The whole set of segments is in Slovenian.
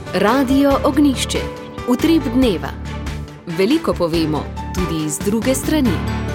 Radio Ognjišče. Utrip dneva. Veliko povemo, tudi iz druge strani.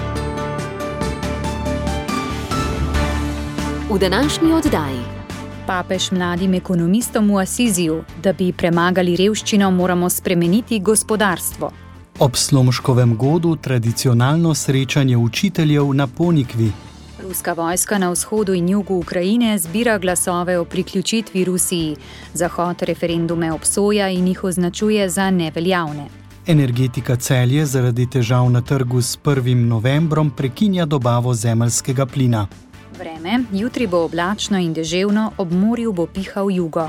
V današnji oddaji. Papež mladim ekonomistom v Asiziju: da bi premagali revščino, moramo spremeniti gospodarstvo. Ob Slomškovem godu tradicionalno srečanje učiteljev na Ponikvi. Ruska vojska na vzhodu in jugu Ukrajine zbira glasove o priključitvi Rusiji. Zahod referendume obsoja in jih označuje za neveljavne. Energetika Celje zaradi težav na trgu s 1. novembrom prekinja dobavo zemeljskega plina. Vreme: jutri bo oblačno in deževno, ob morju bo pihal jugo.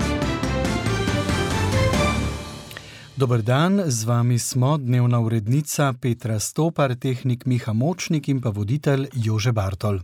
Dober dan, z vami smo dnevna urednica Petra Stopar, tehnik Miha Močnik in pa voditelj Jože Bartol.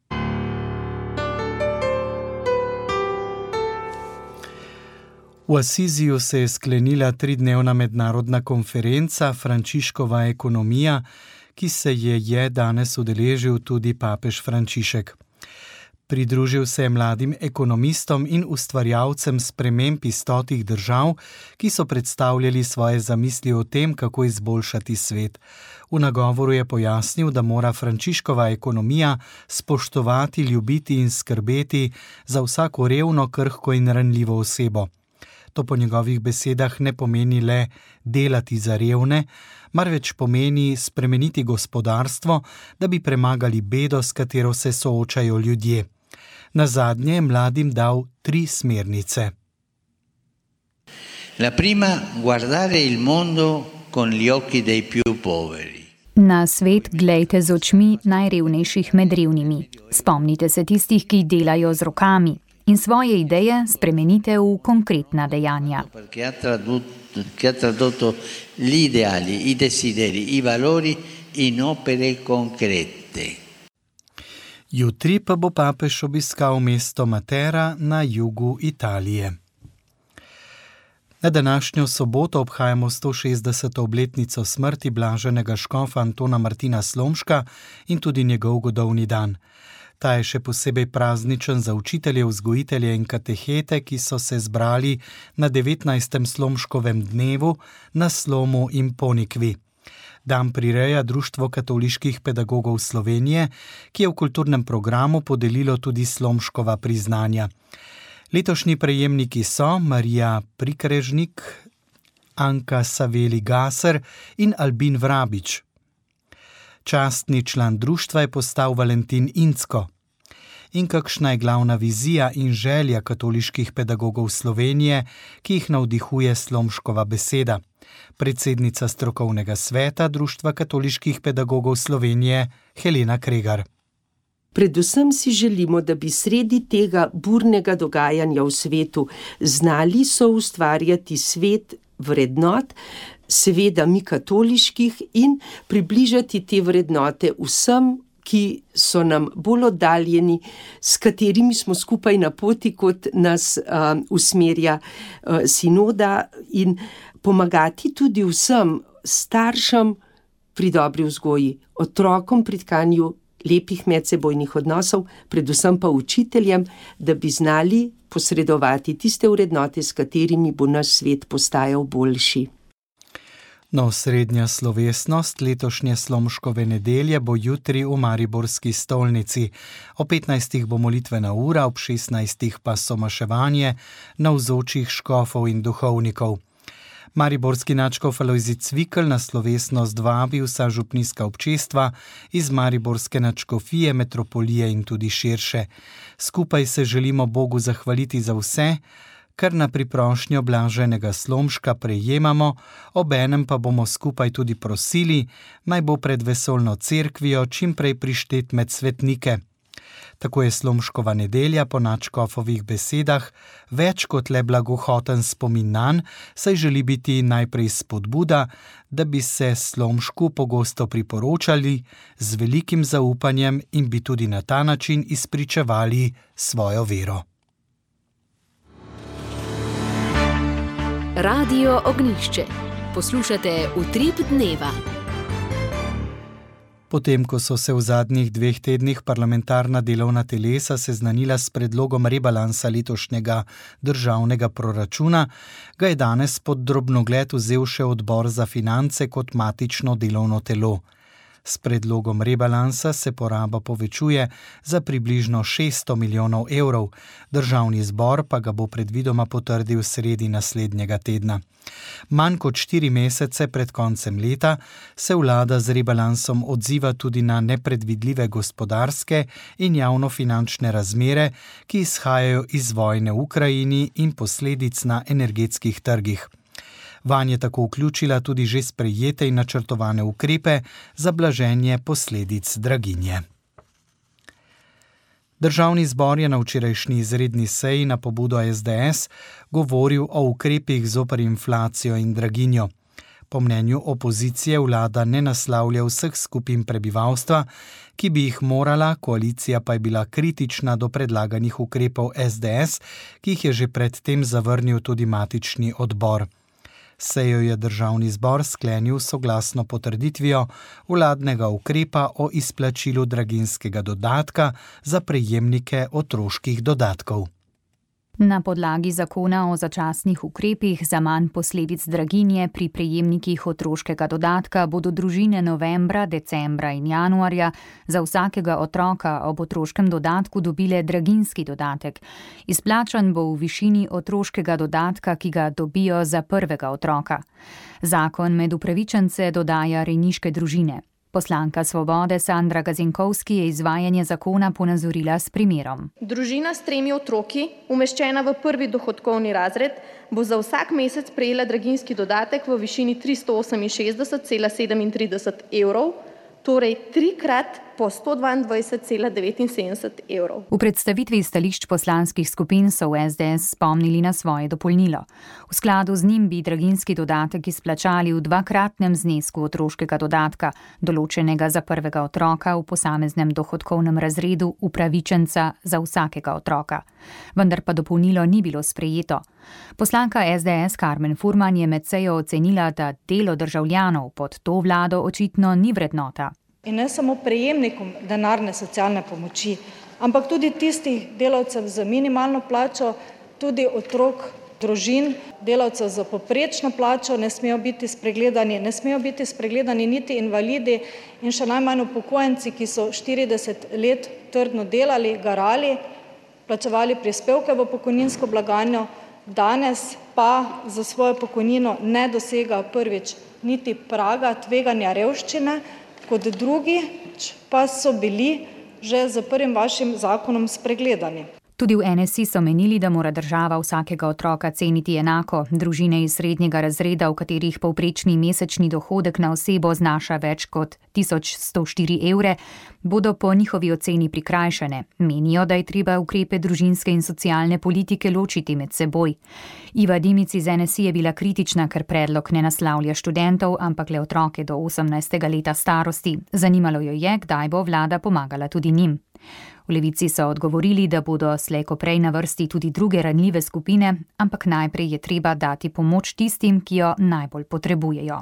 V Asiziju se je sklenila 3-dnevna mednarodna konferenca Frančiškova ekonomija, ki se je danes udeležil tudi papež Frančišek. Pridružil se je mladim ekonomistom in ustvarjalcem sprememb iz 100 držav, ki so predstavljali svoje zamisli o tem, kako izboljšati svet. V nagovoru je pojasnil, da mora Frančiškova ekonomija spoštovati, ljubiti in skrbeti za vsako revno, krhko in ranljivo osebo. To po njegovih besedah ne pomeni le delati za revne, marveč pomeni spremeniti gospodarstvo, da bi premagali bedo, s katero se soočajo ljudje. Nazadnje je mladim dal 3 smernice. La prima, guardare il mondo con gli occhi dei più poveri. Na svet glejte z očmi najrevnejših med revnimi. Spomnite se tistih, ki delajo z rokami, in svoje ideje spremenite v konkretna dejanja. Che ha tradotto gli ideali, i desideri, i valori in opere concrete. Jutri pa bo papež obiskal mesto Matera na jugu Italije. Na današnjo soboto obhajamo 160. obletnico smrti blaženega škofa Antona Martina Slomška in tudi njegov godovni dan. Ta je še posebej prazničen za učitelje, vzgojitelje in katehete, ki so se zbrali na 19. Slomškovem dnevu na Slomu in Ponikvi. Dan prireja Društvo katoliških pedagogov Slovenije, ki je v kulturnem programu podelilo tudi Slomškova priznanja. Letošnji prejemniki so Marija Prikrežnik, Anka Saveli-Gaser in Albin Vrabič. Častni član društva je postal Valentin Incko. In kakšna je glavna vizija in želja katoliških pedagogov Slovenije, ki jih navdihuje Slomškova beseda? Predsednica strokovnega sveta Društva katoliških pedagogov Slovenije Helena Kregar. Predvsem si želimo, da bi sredi tega burnega dogajanja v svetu znali soustvarjati svet vrednot, seveda mi katoliških, in približati te vrednote vsem, ki so nam bolj oddaljeni, s katerimi smo skupaj na poti, kot nas usmerja sinoda, in pomagati tudi vsem staršem pri dobri vzgoji, otrokom pri tkanju lepih medsebojnih odnosov, predvsem pa učiteljem, da bi znali posredovati tiste vrednote, s katerimi bo naš svet postajal boljši. No, srednja slovesnost letošnje Slomškove nedelje bo jutri v mariborski stolnici. O 15. bo molitvena ura, ob 16. pa somaševanje navzočih škofov in duhovnikov. Mariborski nadškof Alojzij Cvikl na slovesnost vabi vsa župnijska občestva iz mariborske nadškofije, metropolije in tudi širše. Skupaj se želimo Bogu zahvaliti za vse, kar na priprošnjo blaženega Slomška prejemamo, obenem pa bomo skupaj tudi prosili, naj bo pred vesoljno cerkvijo čim prej prištet med svetnike. Tako je Slomškova nedelja po nadškofovih besedah več kot le blagohoten spomin nanj, saj želi biti najprej spodbuda, da bi se Slomšku pogosto priporočali z velikim zaupanjem in bi tudi na ta način izpričevali svojo vero. Radio Ognjišče. Poslušate Utrip dneva. Potem, ko so se v zadnjih 2 tednih parlamentarna delovna telesa seznanila s predlogom rebalansa letošnjega državnega proračuna, ga je danes pod drobnogled vzel še odbor za finance kot matično delovno telo. S predlogom rebalansa se poraba povečuje za približno 600 milijonov evrov, državni zbor pa ga bo predvidoma potrdil sredi naslednjega tedna. Manj kot 4 mesece pred koncem leta se vlada z rebalansom odziva tudi na nepredvidljive gospodarske in javnofinančne razmere, ki izhajajo iz vojne v Ukrajini in posledic na energetskih trgih. Vanj je tako vključila tudi že sprejete in načrtovane ukrepe za blaženje posledic draginje. Državni zbor je na včerajšnji izredni seji na pobudo SDS govoril o ukrepih zoper inflacijo in draginjo. Po mnenju opozicije vlada ne naslavlja vseh skupin prebivalstva, ki bi jih morala, koalicija pa je bila kritična do predlaganih ukrepov SDS, ki jih je že predtem zavrnil tudi matični odbor. Sejo je državni zbor sklenil soglasno potrditvijo vladnega ukrepa o izplačilu draginjskega dodatka za prejemnike otroških dodatkov. Na podlagi zakona o začasnih ukrepih za manj posledic draginje pri prejemnikih otroškega dodatka bodo družine novembra, decembra in januarja za vsakega otroka ob otroškem dodatku dobile draginjski dodatek. Izplačan bo v višini otroškega dodatka, ki ga dobijo za prvega otroka. Zakon med upravičence dodaja rejniške družine. Poslanka Svobode Sandra Gazinkovski je izvajanje zakona ponazorila s primerom. Družina s 3 otroki, umeščena v prvi dohodkovni razred, bo za vsak mesec prejela draginjski dodatek v višini 368,37 evrov, torej 3-krat po 122,79 evrov. V predstavitvi stališč poslanskih skupin so v SDS spomnili na svoje dopolnilo. V skladu z njim bi draginjski dodatek izplačali v 2-kratnem znesku otroškega dodatka, določenega za prvega otroka v posameznem dohodkovnem razredu upravičenca za vsakega otroka. Vendar pa dopolnilo ni bilo sprejeto. Poslanka SDS Karmen Furman je med sejo ocenila, da delo državljanov pod to vlado očitno ni vrednota. In ne samo prejemnikom denarne socialne pomoči, ampak tudi tistih delavcev z minimalno plačo, tudi otrok, družin, delavcev z povprečno plačo ne smejo biti spregledani niti invalidi in še najmanj upokojenci, ki so 40 let trdno delali, garali, plačevali prispevke v pokojninsko blagajno, danes pa za svojo pokojnino ne dosega prvič niti praga tveganja revščine, kot drugi pa so bili že z prvim vašim zakonom spregledani. Tudi v NSI so menili, da mora država vsakega otroka ceniti enako. Družine iz srednjega razreda, v katerih povprečni mesečni dohodek na osebo znaša več kot 1104 evre, bodo po njihovi oceni prikrajšane. Menijo, da je treba ukrepe družinske in socialne politike ločiti med seboj. Iva Dimic iz NSI je bila kritična, ker predlog ne naslavlja študentov, ampak le otroke do 18. leta starosti. Zanimalo jo je, kdaj bo vlada pomagala tudi njim. V Levici so odgovorili, da bodo slej ko prej na vrsti tudi druge ranljive skupine, ampak najprej je treba dati pomoč tistim, ki jo najbolj potrebujejo.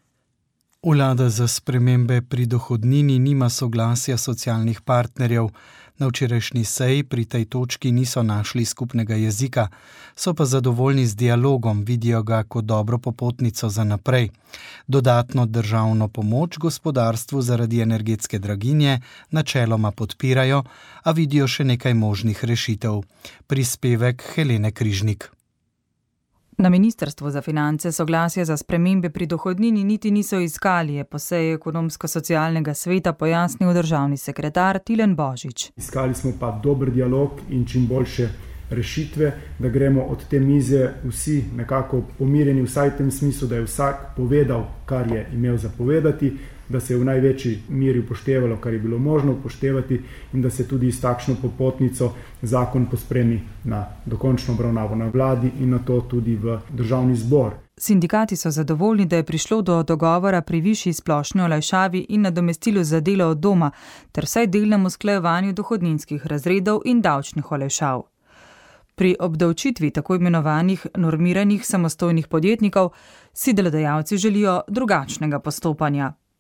Vlada za spremembe pri dohodnini nima soglasja socialnih partnerjev. Na včerajšnji seji pri tej točki niso našli skupnega jezika, so pa zadovoljni z dialogom, vidijo ga kot dobro popotnico za naprej. Dodatno državno pomoč gospodarstvu zaradi energetske draginje načeloma podpirajo, a vidijo še nekaj možnih rešitev. Prispevek Helene Križnik. Na Ministrstvu za finance soglasje za spremembe pri dohodnini niti niso iskali, je po seji ekonomsko-socialnega sveta pojasnil državni sekretar Tilen Božič. Iskali smo pa dober dialog in čim boljše rešitve, da gremo od te mize vsi nekako pomirjeni, vsaj v tem smislu, da je vsak povedal, kar je imel za povedati, da se je v največji meri upoštevalo, kar je bilo možno upoštevati in da se tudi s takšno popotnico zakon pospremi na dokončno obravnavo na vladi in na to tudi v državni zbor. Sindikati so zadovoljni, da je prišlo do dogovora pri višji splošni olajšavi in nadomestilu za delo od doma, ter vsaj delnem usklajevanju dohodninskih razredov in davčnih olajšav. Pri obdavčitvi tako imenovanih normiranih samostojnih podjetnikov si delodajalci želijo drugačnega postopanja.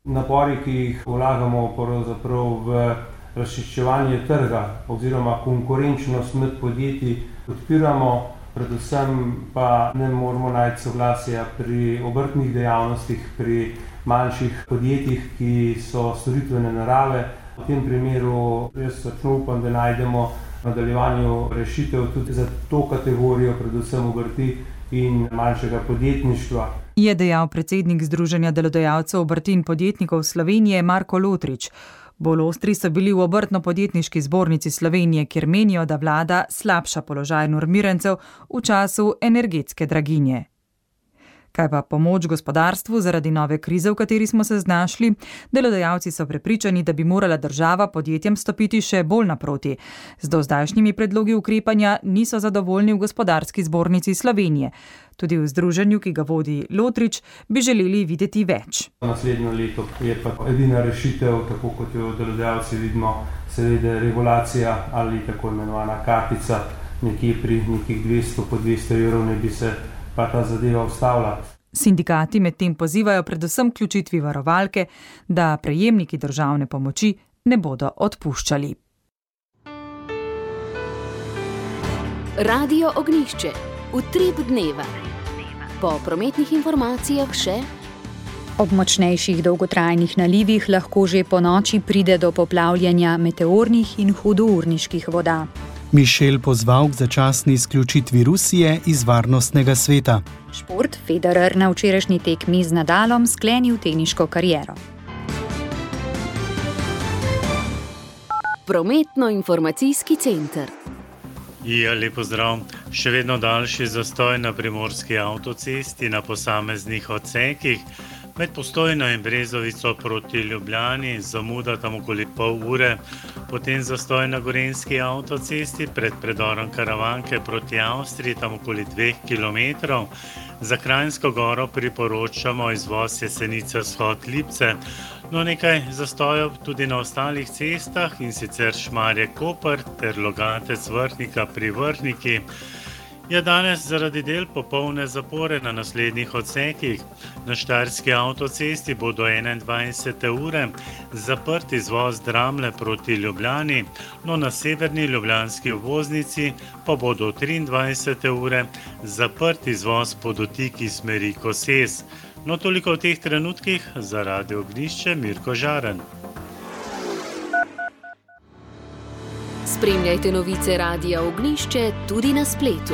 Napori, ki jih vlagamo pravzaprav v razčiščevanje trga oziroma konkurenčnost med podjetji, podpiramo, predvsem pa ne moramo najti soglasja pri obrtnih dejavnostih, pri manjših podjetjih, ki so storitvene narave. V tem primeru jaz upam, da najdemo v nadaljevanju rešitev tudi za to kategorijo, predvsem obrti in manjšega podjetništva. Je dejal predsednik Združenja delodajalcev obrti in podjetnikov Slovenije Marko Lotrič. Bolj ostri so bili v Obrtno-podjetniški zbornici Slovenije, kjer menijo, da vlada slabša položaj normirancev v času energetske draginje. Kaj pa pomoč gospodarstvu zaradi nove krize, v kateri smo se znašli? Delodajalci so prepričani, da bi morala država podjetjem stopiti še bolj naproti. Z dozdajšnjimi predlogi ukrepanja niso zadovoljni v Gospodarski zbornici Slovenije. Tudi v združenju, ki ga vodi Lotrič, bi želeli videti več. Naslednjo leto je pa edina rešitev, tako kot jo delodajalci vidimo, seveda regulacija ali tako imenovana kartica, nekje pri nekih 200 po 200 evrov ne bi se pa ta zadeva ustavlja. Sindikati medtem pozivajo predvsem k vključitvi varovalke, da prejemniki državne pomoči ne bodo odpuščali. Radio Ognjišče. Utrip dneva. Po prometnih informacijah še: ob močnejših dolgotrajnih nalivih lahko že po noči pride do poplavljanja meteornih in hudourniških voda. Mišel pozval k začasni izključitvi Rusije iz varnostnega sveta. Šport. Federer na včerajšnji tekmi z Nadalom sklenil teniško kariero. Prometno-informacijski center. Ja, lep pozdrav. Še vedno daljši zastoj na primorski avtocesti na posameznih odsekih. Med Postojno in Brezovico proti Ljubljani zamuda tam okoli pol ure, potem zastoj na Gorenjski avtocesti pred predorom Karavanke proti Avstriji tam okoli 2 kilometrov. Za Kranjsko Goro priporočamo izvoz Jesenice vzhod Lipce. No, nekaj zastojev tudi na ostalih cestah, in sicer Šmarje-Koper ter Logatec-Vrhnika pri Vrhniki. Je danes zaradi del popolne zapore na naslednjih odsekih. Na Štajerski avtocesti bo do 21. ure zaprt izvoz Dramlje proti Ljubljani, no na severni ljubljanski obvoznici pa bo do 23. ure zaprt izvoz po dotiki smeri Koses. No, toliko v teh trenutkih. Za Radio Ognjišče Mirko Žaren. Spremljajte novice Radia Ognjišče tudi na spletu.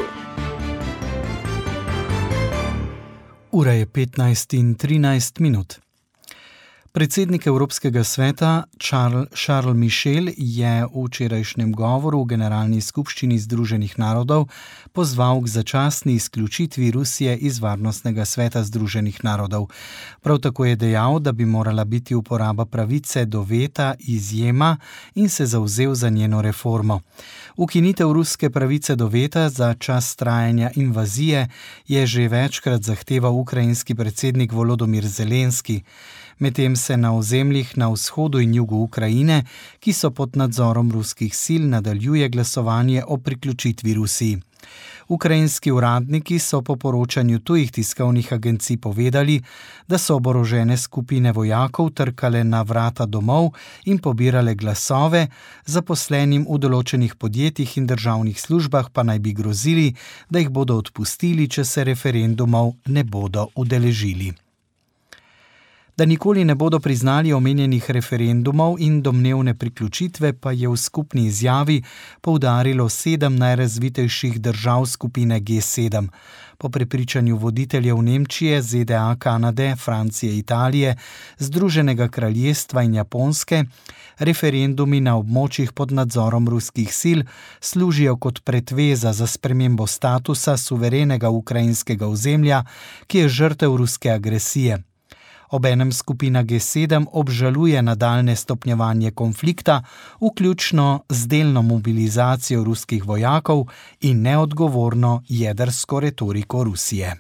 Ura je 15:13. Predsednik Evropskega sveta Charles Michel je v včerajšnjem govoru v Generalni skupščini Združenih narodov pozval k začasni izključitvi Rusije iz Varnostnega sveta Združenih narodov. Prav tako je dejal, da bi morala biti uporaba pravice do veta izjema in se zavzel za njeno reformo. Ukinitev ruske pravice do veta za čas trajanja invazije je že večkrat zahteval ukrajinski predsednik Volodymyr Zelenski. Medtem se na ozemljih na vzhodu in jugu Ukrajine, ki so pod nadzorom ruskih sil, nadaljuje glasovanje o priključitvi Rusiji. Ukrajinski uradniki so po poročanju tujih tiskovnih agencij povedali, da so oborožene skupine vojakov trkale na vrata domov in pobirale glasove, zaposlenim v določenih podjetjih in državnih službah pa naj bi grozili, da jih bodo odpustili, če se referendumov ne bodo udeležili. Da nikoli ne bodo priznali omenjenih referendumov in domnevne priključitve, pa je v skupni izjavi poudarilo 7 najrazvitejših držav skupine G7. Po prepričanju voditeljev Nemčije, ZDA, Kanade, Francije, Italije, Združenega kraljestva in Japonske, referendumi na območjih pod nadzorom ruskih sil služijo kot pretveza za spremembo statusa suverenega ukrajinskega ozemlja, ki je žrtev ruske agresije. Obenem skupina G7 obžaluje nadaljnje stopnjevanje konflikta, vključno z delno mobilizacijo ruskih vojakov in neodgovorno jedrsko retoriko Rusije.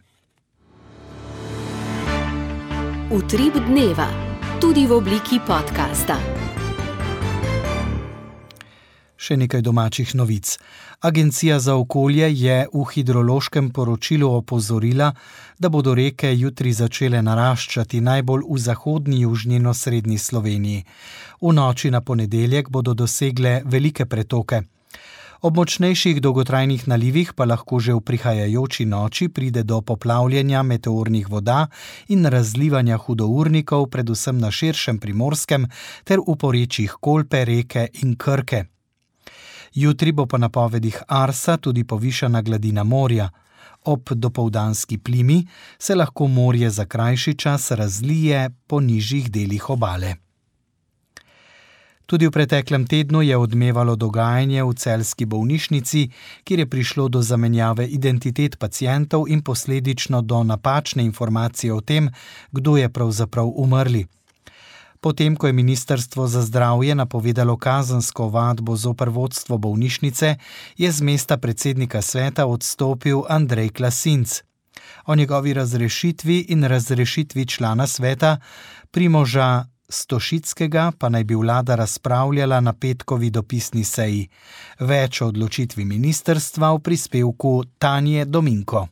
Utrip dneva, tudi v obliki podcasta. Še nekaj domačih novic. Agencija za okolje je v hidrološkem poročilu opozorila, da bodo reke jutri začele naraščati najbolj v zahodni južnino-srednji Sloveniji. V noči na ponedeljek bodo dosegle velike pretoke. Ob močnejših dolgotrajnih nalivih pa lahko že v prihajajoči noči pride do poplavljanja meteornih voda in razlivanja hudournikov, predvsem na širšem Primorskem ter v porečjih Kolpe, Reke in Krke. Jutri bo po napovedih Arsa tudi povišana gladina morja. Ob dopoldanski plimi se lahko morje za krajši čas razlije po nižjih delih obale. Tudi v preteklem tednu je odmevalo dogajanje v celjski bolnišnici, kjer je prišlo do zamenjave identitet pacientov in posledično do napačne informacije o tem, kdo je pravzaprav umrli. Potem, ko je Ministrstvo za zdravje napovedalo kazensko ovadbo zoper vodstvo bolnišnice, je z mesta predsednika sveta odstopil Andrej Klasinc. O njegovi razrešitvi in razrešitvi člana sveta Primoža Stošickega pa naj bi vlada razpravljala na petkovi dopisni seji. Več o odločitvi ministrstva v prispevku Tanje Dominko.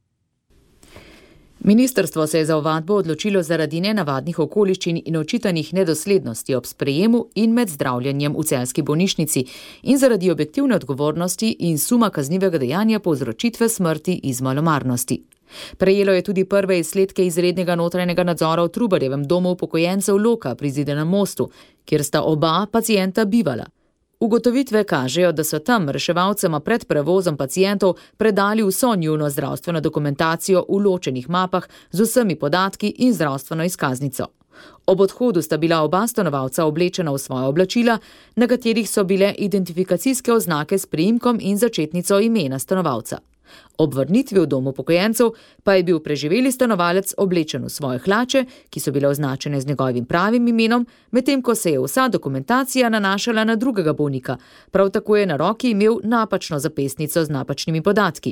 Ministrstvo se je za ovadbo odločilo zaradi nenavadnih okoliščin in očitanih nedoslednosti ob sprejemu in med zdravljenjem v celjski bolnišnici in zaradi objektivne odgovornosti in suma kaznivega dejanja povzročitve smrti iz malomarnosti. Prejelo je tudi prve izsledke izrednega notranjega nadzora v Trubarjevem domu upokojencev Loka pri Zidanem mostu, kjer sta oba pacienta bivala. Ugotovitve kažejo, da so tam reševalcema pred prevozom pacientov predali vso njuno zdravstveno dokumentacijo v ločenih mapah z vsemi podatki in zdravstveno izkaznico. Ob odhodu sta bila oba stanovalca oblečena v svoja oblačila, na katerih so bile identifikacijske oznake s priimkom in začetnico imena stanovalca. Ob vrnitvi v dom upokojencev pa je bil preživeli stanovalec oblečen v svoje hlače, ki so bile označene z njegovim pravim imenom, medtem ko se je vsa dokumentacija nanašala na drugega bolnika. Prav tako je na roki imel napačno zapestnico z napačnimi podatki.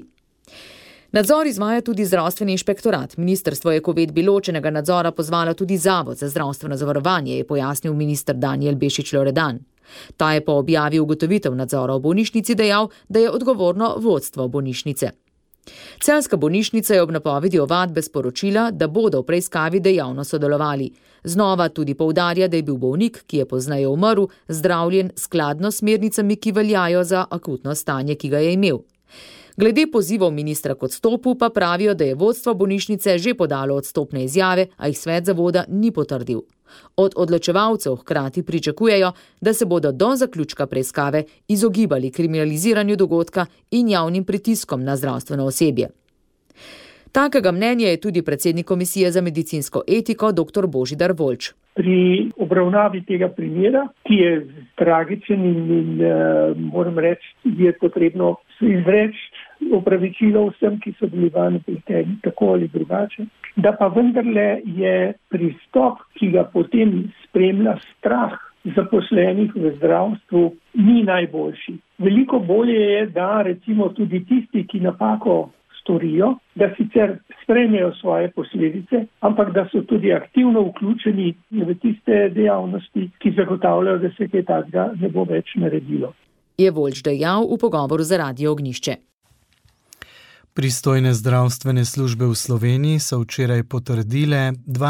Nadzor izvaja tudi zdravstveni inšpektorat. Ministrstvo je k uvedbi ločenega nadzora pozvalo tudi Zavod za zdravstveno zavarovanje, je pojasnil minister Danijel Bešič Loredan. Ta je po objavi ugotovitev nadzora v bolnišnici dejal, da je odgovorno vodstvo bolnišnice. Celjska bolnišnica je ob napovedi ovadbe sporočila, da bodo v preiskavi dejavno sodelovali. Znova tudi poudarja, da je bil bolnik, ki je pozneje umrl, zdravljen skladno s smernicami, ki veljajo za akutno stanje, ki ga je imel. Glede pozivov ministra k odstopu pa pravijo, da je vodstvo bolnišnice že podalo odstopne izjave, a jih svet zavoda ni potrdil. Od odločevalcev hkrati pričakujejo, da se bodo do zaključka preiskave izogibali kriminaliziranju dogodka in javnim pritiskom na zdravstveno osebje. Takega mnenja je tudi predsednik Komisije za medicinsko etiko dr. Božidar Voljč. Pri obravnavi tega primera, ki je tragičen in moram reči, je potrebno izreči opravičilo vsem, ki so bili vanj vpleteni, tako ali drugače, da pa vendarle je pristop, ki ga potem spremlja strah zaposlenih v zdravstvu, ni najboljši. Veliko bolje je, da recimo tudi tisti, ki napako storijo, da sicer sprejmejo svoje posledice, ampak da so tudi aktivno vključeni v tiste dejavnosti, ki zagotavljajo, da se kaj takega ne bo več naredilo. Je Voljč dejal v pogovoru za Radio Ognjišče. Pristojne zdravstvene službe v Sloveniji so včeraj potrdile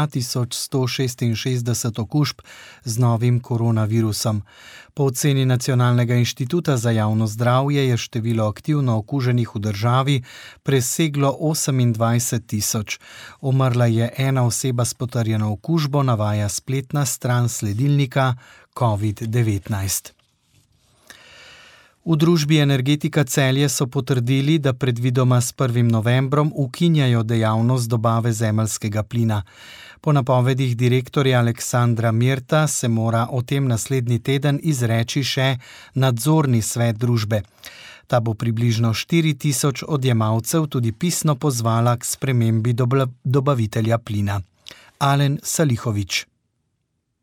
2166 okužb z novim koronavirusom. Po oceni Nacionalnega inštituta za javno zdravje je število aktivno okuženih v državi preseglo 28.000. Umrla je ena oseba s potrjeno okužbo, navaja spletna stran sledilnika COVID-19. V družbi Energetika Celje so potrdili, da predvidoma s 1. novembrom ukinjajo dejavnost dobave zemeljskega plina. Po napovedih direktorja Aleksandra Mirta se mora o tem naslednji teden izreči še nadzorni svet družbe. Ta bo približno 4000 odjemalcev tudi pisno pozvala k spremembi dobavitelja plina. Alen Salihović.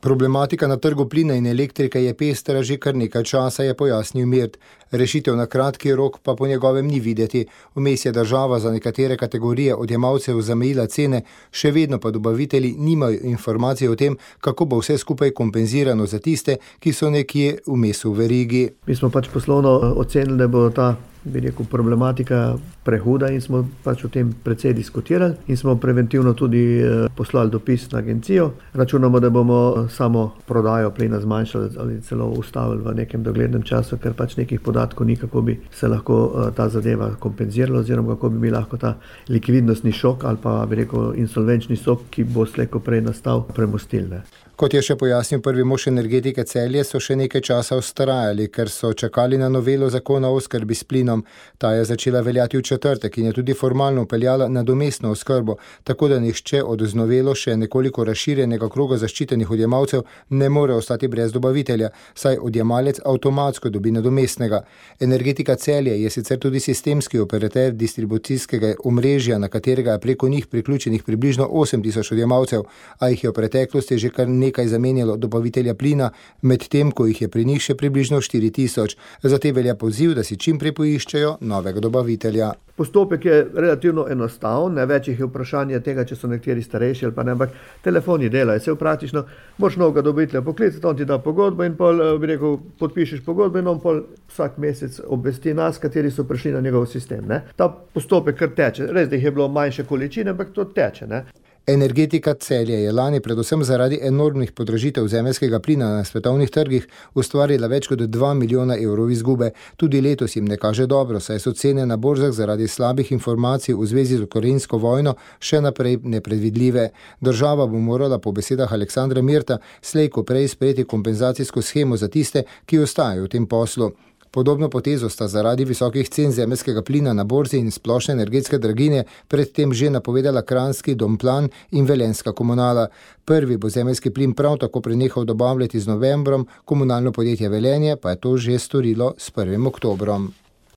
Problematika na trgu plina in elektrike je pestra že kar nekaj časa, je pojasnil Mirt. Rešitev na kratki rok pa po njegovem ni videti. Vmes je država za nekatere kategorije odjemalcev zamejila cene, še vedno pa dobavitelji nimajo informacij o tem, kako bo vse skupaj kompenzirano za tiste, ki so nekje vmes v verigi. Mi smo pač poslovno ocenili, da bo ta problematika prehuda in smo pač o tem precej diskutirali in smo preventivno tudi poslali dopis na agencijo. Računamo, da bomo samo prodajo plina zmanjšali ali celo ustavili v nekem doglednem času, ker pač nekih podatkov ni, kako bi se lahko ta zadeva kompenzirala oziroma kako bi lahko ta likvidnostni šok ali pa insolvenčni šok, ki bo slej ko prej nastal, premostil. Kot je še pojasnil prvi mož Energetike Celje, so še nekaj časa vztrajali, ker so čakali na novelo zakona o oskrbi s plinom. Ta je začela veljati v četrtek in je tudi formalno vpeljala nadomestno oskrbo, tako da nihče od z novelo še nekoliko razširjenega kroga zaščitenih odjemalcev ne more ostati brez dobavitelja, saj odjemalec avtomatsko dobi nadomestnega. Energetika Celje je sicer tudi sistemski operater distribucijskega omrežja, na katerega je preko njih priključenih približno 8000 odjemalcev, a jih je v preteklosti že kar nekaj zamenjalo dobavitelja plina, medtem ko jih je pri njih še približno 4000. Zato velja poziv, da si čim prej poiščejo novega dobavitelja. Postopek je relativno enostaven, največ je vprašanje tega, če so nekateri starejši ali pa ne, ampak telefoni delajo, se praktično moraš novega dobavitelja poklicati, on ti da pogodbo in pol, podpišeš pogodbo in on pol vsak mesec obvesti nas, kateri so prišli na njegov sistem. Ne. Ta postopek kar teče, res da jih je bilo manjše količine, ampak to teče. Ne. Energetika Celje je lani predvsem zaradi enormnih podražitev zemeljskega plina na svetovnih trgih ustvarila več kot 2 milijona evrov izgube. Tudi letos jim ne kaže dobro, saj so cene na borzah zaradi slabih informacij v zvezi z ukrajinsko vojno še naprej nepredvidljive. Država bo morala po besedah Aleksandra Mirta slej ko prej sprejeti kompenzacijsko shemo za tiste, ki ostajajo v tem poslu. Podobno potezo sta zaradi visokih cen zemeljskega plina na borzi in splošne energetske draginje predtem že napovedala Kranjski Domplan in Velenjska Komunala. Prvi bo zemeljski plin prav tako prenehal dobavljati z novembrom, komunalno podjetje Velenje pa je to že storilo s 1. oktobrom.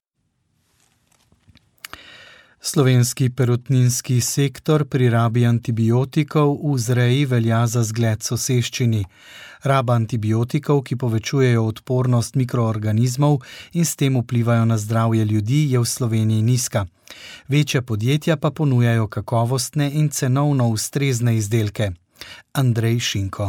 Slovenski perutninski sektor pri rabi antibiotikov v vzreji velja za zgled soseščini. Raba antibiotikov, ki povečujejo odpornost mikroorganizmov in s tem vplivajo na zdravje ljudi, je v Sloveniji nizka. Večja podjetja pa ponujajo kakovostne in cenovno ustrezne izdelke. Andrej Šinko.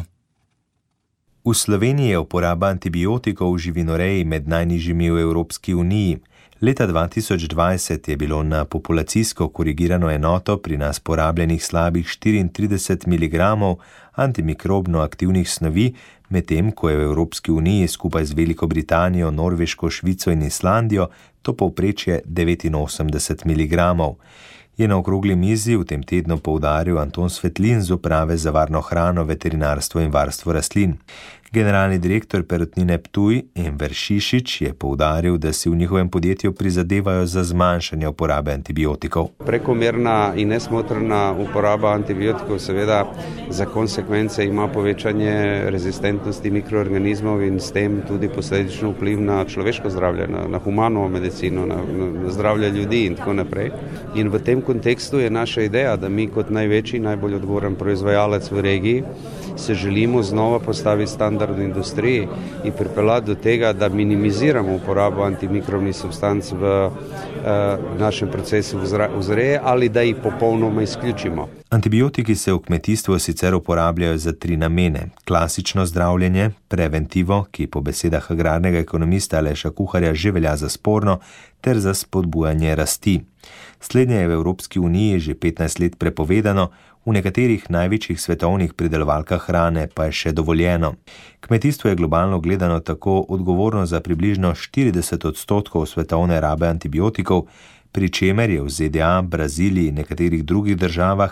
V Sloveniji je uporaba antibiotikov v živinoreji med najnižjimi v Evropski uniji. Leta 2020 je bilo na populacijsko korigirano enoto pri nas porabljenih slabih 34 mg antimikrobno aktivnih snovi, medtem ko je v Evropski uniji skupaj z Veliko Britanijo, Norveško, Švico in Islandijo to povprečje 89 mg. Je na okrogli mizi v tem tednu poudaril Anton Svetlin z Uprave za varno hrano, veterinarstvo in varstvo rastlin. Generalni direktor Perutnine Ptuj Enver Šišić je poudaril, da si v njihovem podjetju prizadevajo za zmanjšanje uporabe antibiotikov. Prekomerna in nesmotrna uporaba antibiotikov seveda za konsekvence ima povečanje rezistentnosti mikroorganizmov in s tem tudi posledično vpliv na človeško zdravje, na humano medicino, na zdravje ljudi in tako naprej. In v tem kontekstu je naša ideja, da mi kot največji, najbolj odgovoren proizvajalec v regiji se želimo znova postaviti standard v industriji in pripeljati do tega, da minimiziramo uporabo antimikrobnih substanc v našem procesu vzreje ali da jih popolnoma izključimo. Antibiotiki se v kmetijstvu sicer uporabljajo za 3 namene. Klasično zdravljenje, preventivo, ki po besedah agrarnega ekonomista Aleša Kuharja že velja za sporno, ter za spodbujanje rasti. Slednje je v Evropski uniji že 15 let prepovedano, v nekaterih največjih svetovnih pridelovalkah hrane pa je še dovoljeno. Kmetijstvo je globalno gledano tako odgovorno za približno 40% svetovne rabe antibiotikov, pri čemer je v ZDA, Braziliji in nekaterih drugih državah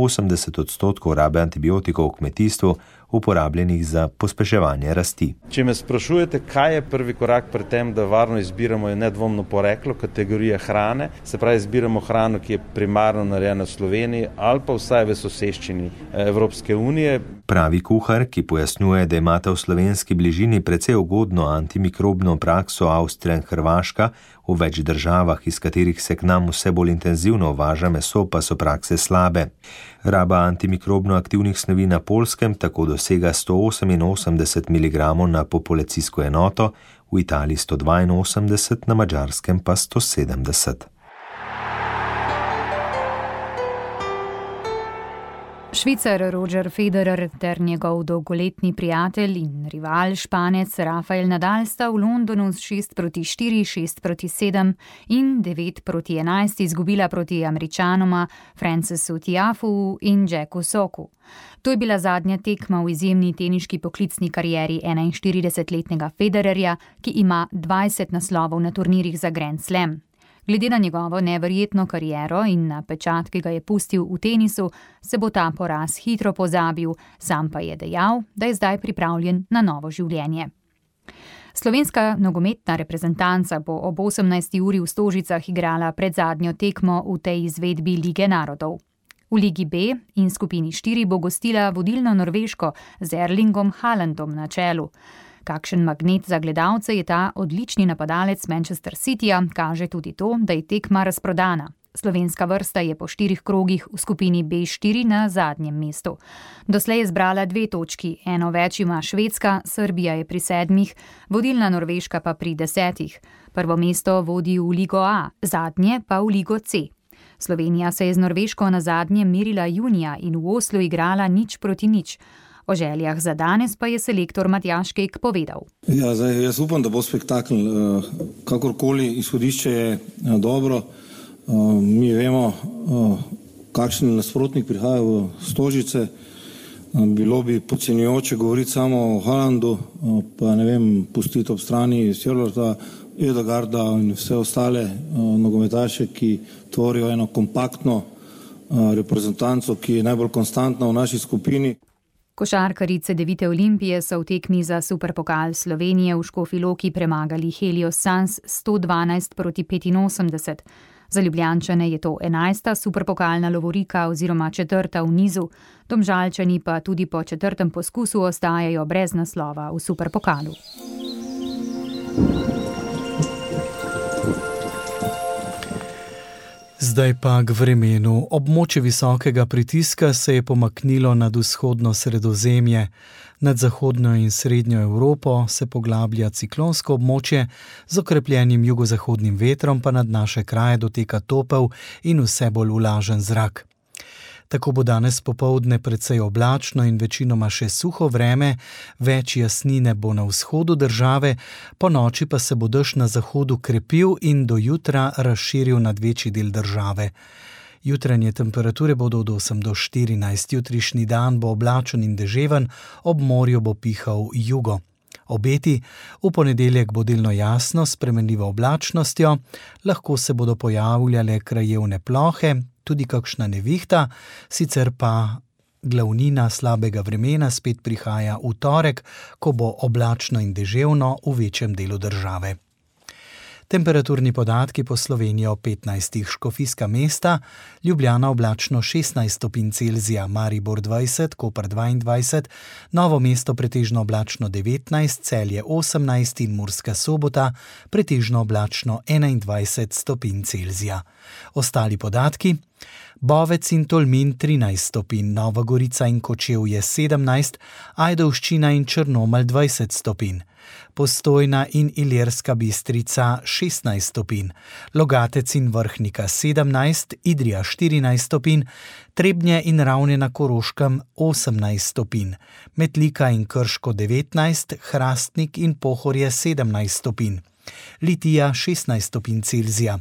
80% rabe antibiotikov v kmetijstvu uporabljenih za pospeševanje rasti. Če me sprašujete, kaj je prvi korak pri tem, da varno izbiramo, je nedvomno poreklo, kategorija hrane, se pravi izbiramo hrano, ki je primarno narejena v Sloveniji ali pa vsaj v soseščini Evropske unije. Pravi kuhar, ki pojasnjuje, da imata v slovenski bližini precej ugodno antimikrobno prakso Avstrija in Hrvaška, v več državah, iz katerih se k nam vse bolj intenzivno uvaža meso, pa so prakse slabe. Raba antimikrobno aktivnih snovi na Poljskem tako dosega 188 mg na populacijsko enoto, v Italiji 182, na Madžarskem pa 170. Švicar Roger Federer ter njegov dolgoletni prijatelj in rival Španec Rafael Nadal sta v Londonu s 6-4, 6-7 in 9-11 izgubila proti Američanoma Francesu Tiafoeu in Jacku Socku. To je bila zadnja tekma v izjemni teniški poklicni karieri 41-letnega Federerja, ki ima 20 naslovov na turnirjih za Grand Slam. Glede na njegovo neverjetno kariero in na pečat, ki ga je pustil v tenisu, se bo ta poraz hitro pozabil, sam pa je dejal, da je zdaj pripravljen na novo življenje. Slovenska nogometna reprezentanca bo ob 18. uri v Stožicah igrala predzadnjo tekmo v tej izvedbi Lige narodov. V Ligi B in skupini 4 bo gostila vodilno Norveško z Erlingom Haalandom na čelu. Kakšen magnet za gledalce je ta odlični napadalec Manchester Cityja, kaže tudi to, da je tekma razprodana. Slovenska vrsta je po 4 krogih v skupini B4 na zadnjem mestu. Doslej je zbrala 2 točki, eno več ima Švedska, Srbija je pri 7, vodilna Norveška pa pri 10. Prvo mesto vodi v Ligo A, zadnje pa v Ligo C. Slovenija se je z Norveško na zadnje merila junija in v Oslu igrala 0-0. O željah za danes pa je selektor Matjaž Kek povedal. Ja, jaz upam, da bo spektakel. Kakorkoli izhodišče je dobro. Mi vemo, kakšen nasprotnik prihaja v Stožice. Bilo bi podcenjujoče govoriti samo o Haalandu, pa ne vem, pustiti ob strani Sjöberta, Ødegaarda in vse ostale nogometaše, ki tvorijo eno kompaktno reprezentanco, ki je najbolj konstantna v naši skupini. Košarkarice Devite Olimpije so v tekmi za Superpokal Slovenije v Škofji Loki premagali Helios Suns 112-85. Za Ljubljančane je to 11. superpokalna lovorika oziroma 4. v nizu. Domžalčani pa tudi po 4. poskusu ostajajo brez naslova v Superpokalu. Zdaj pa k vremenu. Območje visokega pritiska se je pomaknilo nad vzhodno Sredozemlje. Nad zahodno in srednjo Evropo se poglablja ciklonsko območje, z okrepljenim jugozahodnim vetrom pa nad naše kraje doteka topel in vse bolj vlažen zrak. Tako bo danes popoldne precej oblačno in večinoma še suho vreme, več jasnine bo na vzhodu države, po noči pa se bo dež na zahodu krepil in do jutra razširil nad večji del države. Jutranje temperature bodo od 8 do 14, jutrišnji dan bo oblačen in deževen, ob morju bo pihal jugo. Obeti: v ponedeljek bo delno jasno, s spremenljivo oblačnostjo, lahko se bodo pojavljale krajevne plohe, tudi kakšna nevihta, sicer pa glavnina slabega vremena spet prihaja v torek, ko bo oblačno in deževno v večjem delu države. Temperaturni podatki po Sloveniji: 15 škofijska mesta, Ljubljana oblačno 16 stopinj Celzija, Maribor 20, Koper 22, Novo mesto pretežno oblačno 19, Celje 18 in Murska Sobota pretežno oblačno 21 stopinj Celzija. Ostali podatki: Bovec in Tolmin 13 stopinj, Nova Gorica in Kočevje 17, Ajdovščina in Črnomelj 20 stopinj, Postojna in Ilirska Bistrica 16 stopinj, Logatec in Vrhnika 17, Idrija 14 stopinj, Trebnje in Ravne na Koroškem 18 stopinj, Metlika in Krško 19, Hrastnik in Pohorje 17 stopinj, Litija 16 stopinj Celzija.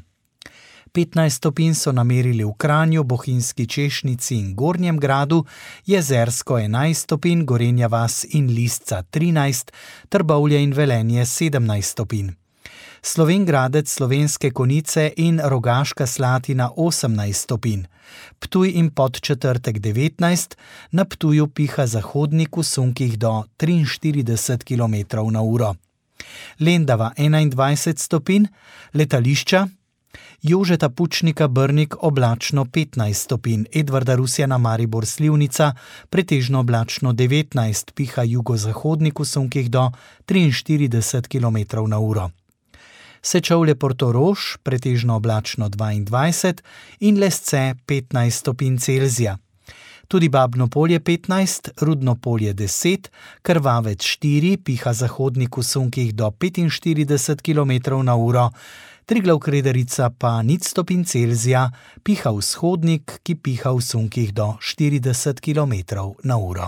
15 stopinj so namerili v Kranju, Bohinjski Češnici in Gornjem Gradu, Jezersko 11 stopinj, Gorenja vas in Lisca 13, Trbovlje in Velenje 17 stopinj. Slovenj Gradec, Slovenske Konjice in Rogaška Slatina 18 stopinj. Ptuj in Podčetrtek 19, na Ptuju piha zahodnik v sunkih do 43 km/h. Lendava 21 stopinj, letališča: Jožeta Pučnika Brnik oblačno 15 stopinj, Edvarda Rusjana Maribor Slivnica pretežno oblačno 19, piha jugozahodnik v sunkih do 43 km/h. Sečovlje Portorož pretežno oblačno 22 in Lesce 15 stopinj Celzija. Tudi Babno Polje 15, Rudno Polje 10, Krvavec 4, piha zahodnik v sunkih do 45 km/h, Triglav Krederica pa 0 stopinj Celzija, piha vzhodnik, ki piha v sunkih do 40 km/h.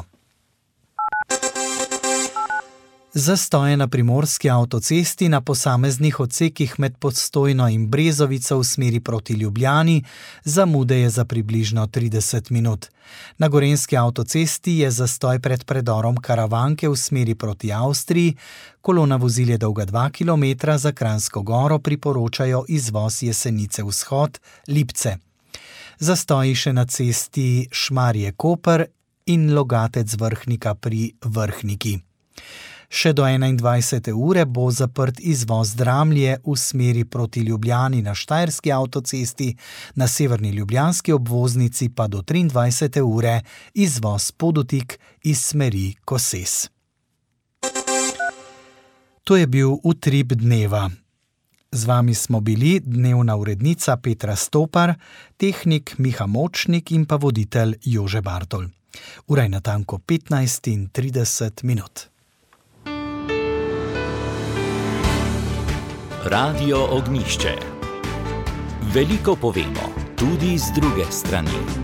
Zastoje na primorski avtocesti na posameznih odsekih med Postojno in Brezovico v smeri proti Ljubljani, zamude je za približno 30 minut. Na gorenjski avtocesti je zastoj pred predorom Karavanke v smeri proti Avstriji, kolona vozil je dolga 2 km, za Kranjsko Goro priporočajo izvoz Jesenice vzhod Lipce. Zastoji še na cesti Šmarje-Koper in Logatec Vrhnika pri Vrhniki. Še do 21. ure bo zaprt izvoz Dramlje v smeri proti Ljubljani na Štajerski avtocesti, na severni ljubljanski obvoznici pa do 23. ure izvoz Podutik iz smeri Koses. To je bil Utrip dneva. Z vami smo bili dnevna urednica Petra Stopar, tehnik Miha Močnik in pa voditelj Jože Bartol. Ura je natanko 15:30. Radio Ognjišče. Veliko povemo, tudi z druge strani.